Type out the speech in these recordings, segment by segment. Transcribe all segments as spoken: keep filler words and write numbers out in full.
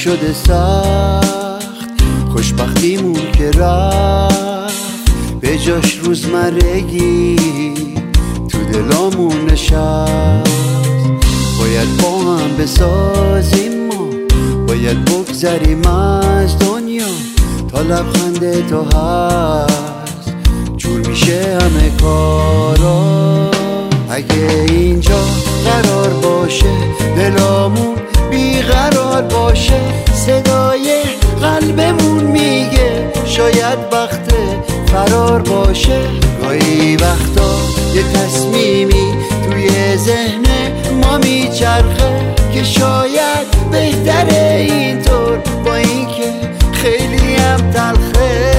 شده سخت، خوشبختیمون که رفت، به جاش روزمرگی تو دلامون نشست. باید با هم بسازیم ما، باید بگذریم از دنیا تا لبخند تو هست جور میشه همه کارا. اگه اینجا قرار باشه دلامون بیقرار باشه، صدای قلبمون میگه شاید وقت فرار باشه. گاهی وقتا یه تصمیمی توی ذهن ما میچرخه که شاید بهتره اینطور، با اینکه خیلی هم تلخه.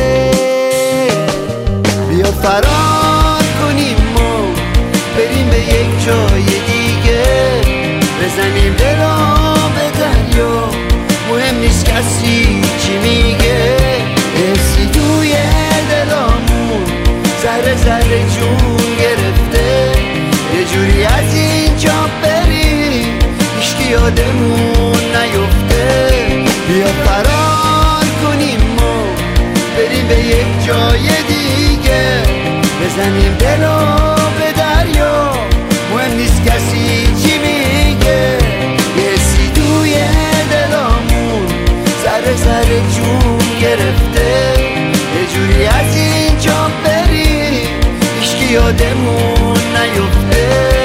بیا فرار کنیم ما بریم به یک جای دیگه، بزنیم دلم به دریا، مهم نیست کسی چی میگه. حسی توی دلامون ذره ذره جون گرفته، یه جوری از اینجا بریم هیچکی یادمون نیفته. بیا فرار کنیم ما بریم به یک جای دیگه، بزنیم دلو به دریا، مهم نیست کسی چی میگه. یه حسی توی دلامون ذره ذره جون گرفته، یه جوری از اینجا بریم هیچکی یادمون نیفته.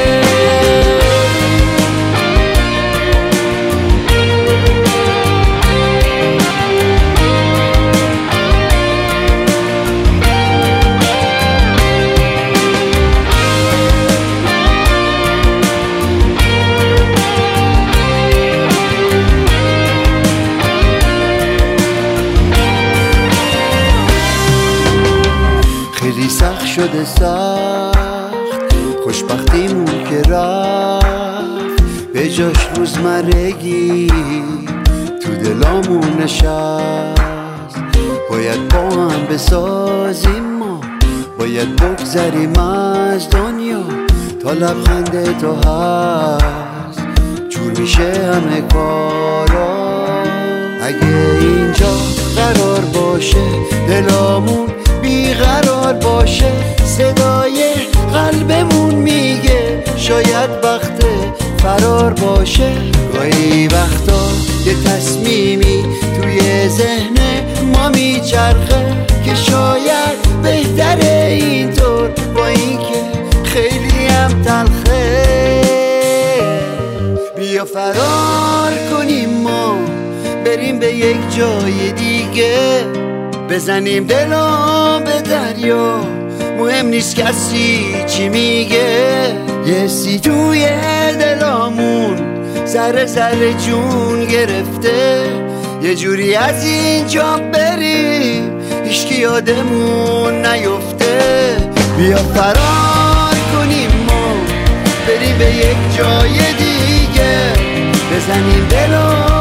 خیلی سخت شده سخت، خوشبختیمون که رفت، به جاش روزمرگی تو دلامون نشست. باید با هم بسازیم ما، باید بگذریم از دنیا تا لبخند تو هست جور میشه همه کارا. اگه اینجا قرار باشه دلامون بیقرار باشه، صدای قلبمون میگه شاید وقت فرار باشه. گاهی وقتا یه تصمیمی توی ذهن ما میچرخه که شاید بهتره اینطور، با اینکه خیلی هم تلخه. بیا فرار کنیم ما بریم به یک جای دیگه، بزنیم دلم به دریا، مهم نیست کسی چی میگه. یه حسی توی دلامون ذره ذره جون گرفته، یه جوری از اینجا بریم هیچکی یادمون نیفته. بیا فرار کنیم ما بریم به یک جای دیگه، بزنیم دلم